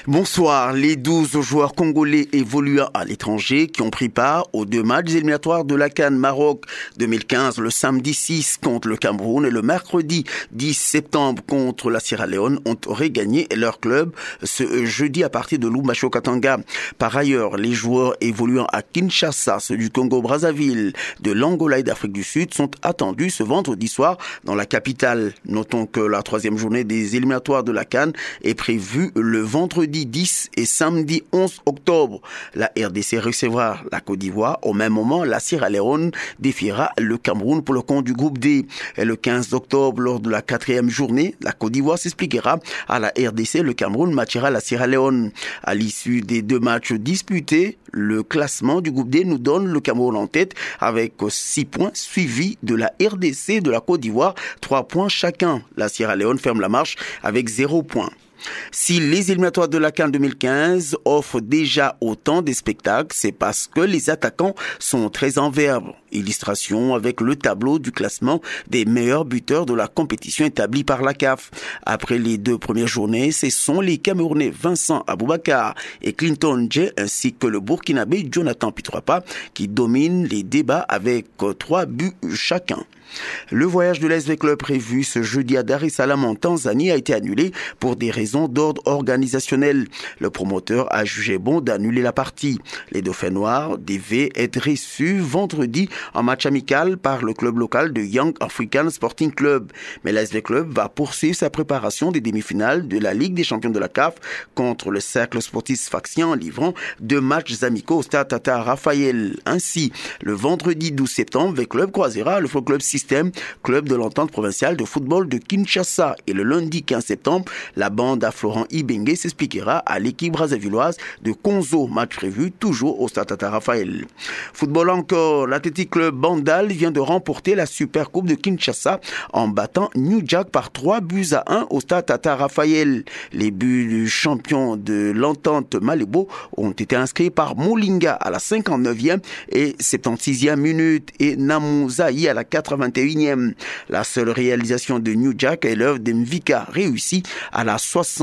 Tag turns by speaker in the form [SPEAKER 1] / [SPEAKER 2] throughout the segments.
[SPEAKER 1] Bonsoir. Les 12 joueurs congolais évoluant à l'étranger qui ont pris part aux 2 matchs éliminatoires de la CAN Maroc 2015 le samedi 6 contre le Cameroun et le mercredi 10 septembre contre la Sierra Leone ont regagné leur club ce jeudi à partir de Lubumbashi-Katanga. Par ailleurs, les joueurs évoluant à Kinshasa, ceux du Congo-Brazzaville, de l'Angola et d'Afrique du Sud sont attendus ce vendredi soir dans la capitale. Notons que la 3e journée des éliminatoires de la CAN est prévue le vendredi 10 et samedi 11 octobre. La RDC recevra la Côte d'Ivoire. Au même moment, la Sierra Leone défiera le Cameroun pour le compte du groupe D. Et le 15 octobre, lors de la 4e journée, la Côte d'Ivoire s'expliquera à la RDC. Le Cameroun matchera la Sierra Leone. À l'issue des 2 matchs disputés, le classement du groupe D nous donne le Cameroun en tête avec 6 points, suivi de la RDC et de la Côte d'Ivoire, 3 points chacun. La Sierra Leone ferme la marche avec 0 points. Si les éliminatoires de la CAN 2015 offrent déjà autant de spectacles, c'est parce que les attaquants sont très en verve. Illustration avec le tableau du classement des meilleurs buteurs de la compétition établi par la CAF. Après les 2 premières journées, ce sont les Camerounais Vincent Aboubakar et Clinton Dje ainsi que le Burkinabé Jonathan Pitroapa qui dominent les débats avec 3 buts chacun. Le voyage de l'ASV Club prévu ce jeudi à Dar es Salaam en Tanzanie a été annulé pour des raisons d'ordre organisationnel. Le promoteur a jugé bon d'annuler la partie. Les Dauphins Noirs devaient être reçus vendredi en match amical par le club local de Young African Sporting Club. Mais l'ASV Club va poursuivre sa préparation des demi-finales de la Ligue des champions de la CAF contre le Cercle Sportif Sfaxien en livrant 2 matchs amicaux au stade Tata Raphaël. Ainsi, le vendredi 12 septembre, le club croisera le Football Club Système, club de l'entente provinciale de football de Kinshasa. Et le lundi 15 septembre, la bande à Florent Ibenge s'expliquera à l'équipe brazzavilloise de Konzo, match prévu toujours au stade Tata Raphaël. Football encore, l'Athletic Club Bandal vient de remporter la Super Coupe de Kinshasa en battant New Jack par 3-1 au stade Tata Raphaël. Les buts du champion de l'entente Malébo ont été inscrits par Molinga à la 59e et 76e minute et Namouzaï à la 81e. La seule réalisation de New Jack est l'œuvre de Mvika réussie à la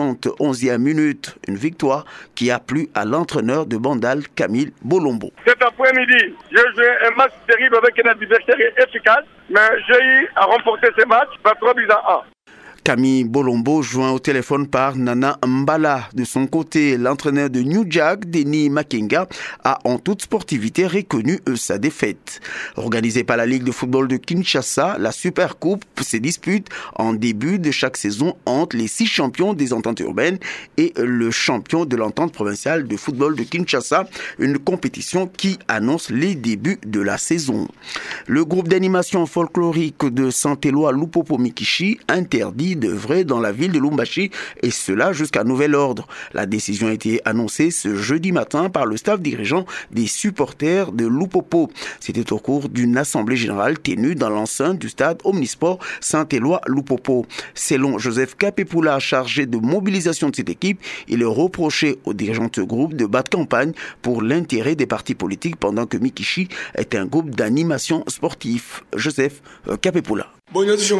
[SPEAKER 1] 71e minute. Une victoire qui a plu à l'entraîneur de Bandal, Camille Bolombo.
[SPEAKER 2] Cet après-midi, j'ai joué un match terrible avec un adversaire efficace, mais j'ai eu à remporter ce match par 3-1.
[SPEAKER 1] Camille Bolombo joint au téléphone par Nana Mbala. De son côté, l'entraîneur de New Jack, Denis Makenga, a en toute sportivité reconnu sa défaite. Organisée par la Ligue de football de Kinshasa, la Super Coupe se dispute en début de chaque saison entre les 6 champions des ententes urbaines et le champion de l'entente provinciale de football de Kinshasa, une compétition qui annonce les débuts de la saison. Le groupe d'animation folklorique de Saint-Éloi Lupopo Mikishi interdit d'œuvrer dans la ville de Lubumbashi et cela jusqu'à nouvel ordre. La décision a été annoncée ce jeudi matin par le staff dirigeant des supporters de Lupopo. C'était au cours d'une assemblée générale tenue dans l'enceinte du stade Omnisport Saint-Éloi Lupopo. Selon Joseph Kapepula, chargé de mobilisation de cette équipe, il est reproché aux dirigeants de ce groupe de battre campagne pour l'intérêt des partis politiques pendant que Mikishi est un groupe d'animation sportive. Joseph Kapepula.
[SPEAKER 3] Nous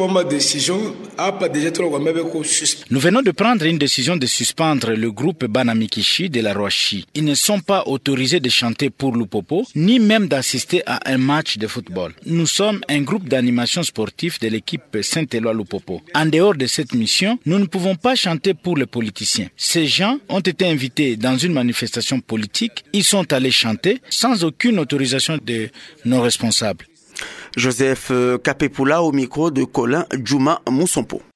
[SPEAKER 3] venons de prendre une décision de suspendre le groupe Banamikishi de la Rwashi. Ils ne sont pas autorisés de chanter pour Lupopo, ni même d'assister à un match de football. Nous sommes un groupe d'animation sportive de l'équipe Saint-Éloi Lupopo. En dehors de cette mission, nous ne pouvons pas chanter pour les politiciens. Ces gens ont été invités dans une manifestation politique. Ils sont allés chanter sans aucune autorisation de nos responsables.
[SPEAKER 1] Joseph Kapepula au micro de Colin Djouma Moussompo.